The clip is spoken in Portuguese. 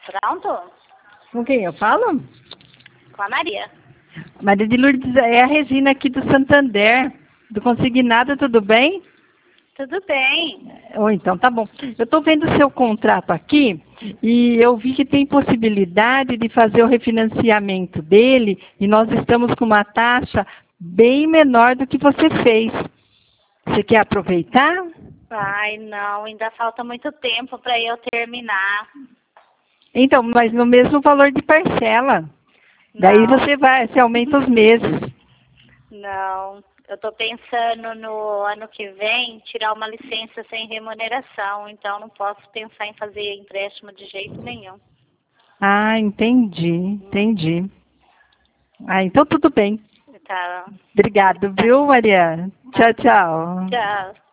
Pronto? Com quem eu falo? Com a Maria. Maria de Lourdes, é a Regina aqui do Santander, do Consignado, tudo bem? Tudo bem. Então tá bom. Eu estou vendo o seu contrato aqui e eu vi que tem possibilidade de fazer o refinanciamento dele e nós estamos com uma taxa bem menor do que você fez. Você quer aproveitar? Ai, não, ainda falta muito tempo para eu terminar. Então, mas no mesmo valor de parcela. Daí Não, você aumenta os meses. não. Eu estou pensando no ano que vem tirar uma licença sem remuneração, então não posso pensar em fazer empréstimo de jeito nenhum. Ah, entendi. Ah, então tudo bem. Tá. Obrigado, viu, Maria? Tchau, tchau. Tchau.